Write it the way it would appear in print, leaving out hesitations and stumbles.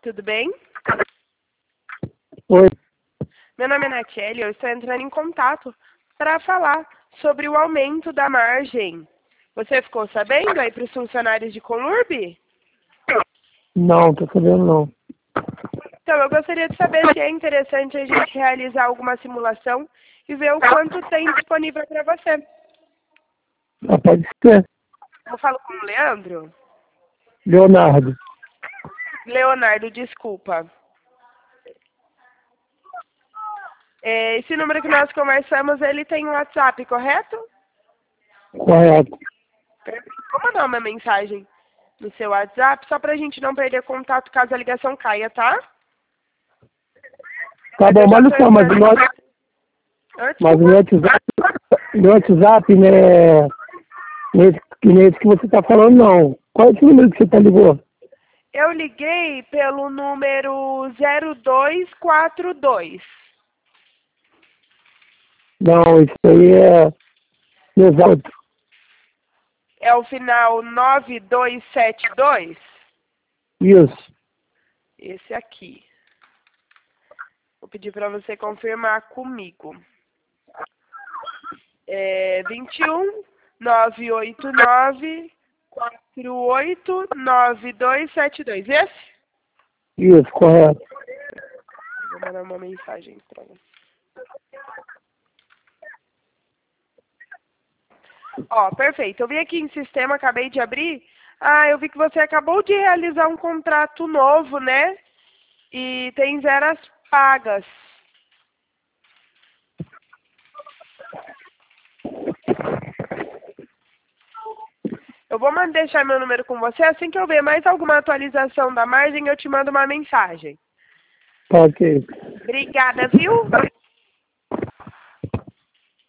Tudo bem? Oi. Meu nome é Natiele, eu estou entrando em contato para falar sobre o aumento da margem. Você ficou sabendo aí para os funcionários de Conurb? Não, tô sabendo não. Então, eu gostaria de saber se é interessante a gente realizar alguma simulação e ver o quanto tem disponível para você. Ah, pode ser. Eu falo com o Leandro? Leonardo. Leonardo, desculpa. Esse número que nós conversamos, ele tem um WhatsApp, correto? Correto. Vou mandar uma mensagem no seu WhatsApp, só para a gente não perder contato caso a ligação caia, tá? Tá bom, mas olha só, mas o meu WhatsApp, né, nesse que você tá falando, não. Qual é esse número que você tá ligou? Eu liguei pelo número 0242. Não, isso aí é meus outros. É o final 9272? Isso. Esse aqui. Vou pedir para você confirmar comigo. 21 989 489272. Esse? Isso, correto. Vou mandar uma mensagem para você. Ó, perfeito. Eu vi aqui em sistema, acabei de abrir. Ah, eu vi que você acabou de realizar um contrato novo, né? E tem 0 pagas. Eu vou deixar meu número com você. Assim que eu ver mais alguma atualização da margem, eu te mando uma mensagem. Tá ok. Obrigada, viu?